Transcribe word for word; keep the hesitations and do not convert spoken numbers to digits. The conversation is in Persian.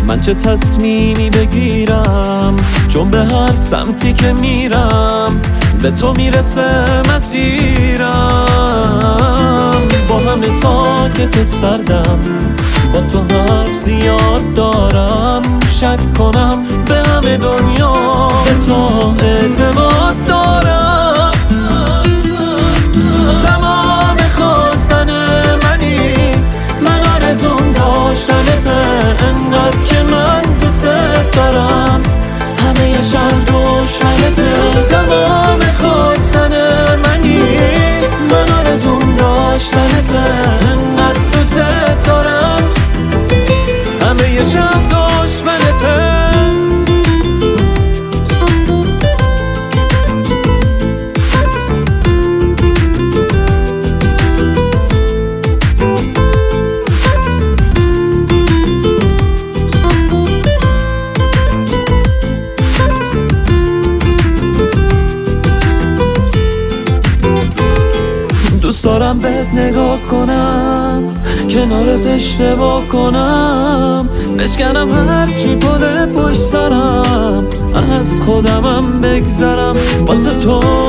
من چه تصمیمی بگیرم، چون به هر سمتی که میرم به تو میرسه مسیرم. با همه ساکت و سردم، با تو حرف زیاد دارم، شک کنم به همه دنیا به تو اعتماد دارم. تمام خواستن منی، من آرزوم داشتنته، انقدر که من دوست دارم، همه شب دشمنته. تمام خواستن منی، من آرزوم داشتنته، انقدر دوست دارم، همه شب دشمنته. دوست دارم بهت نگاه کنم، کنارت اشتباه کنم، بشکنم هرچی پده پشت سرم، از خودمم بگذرم، واسه تو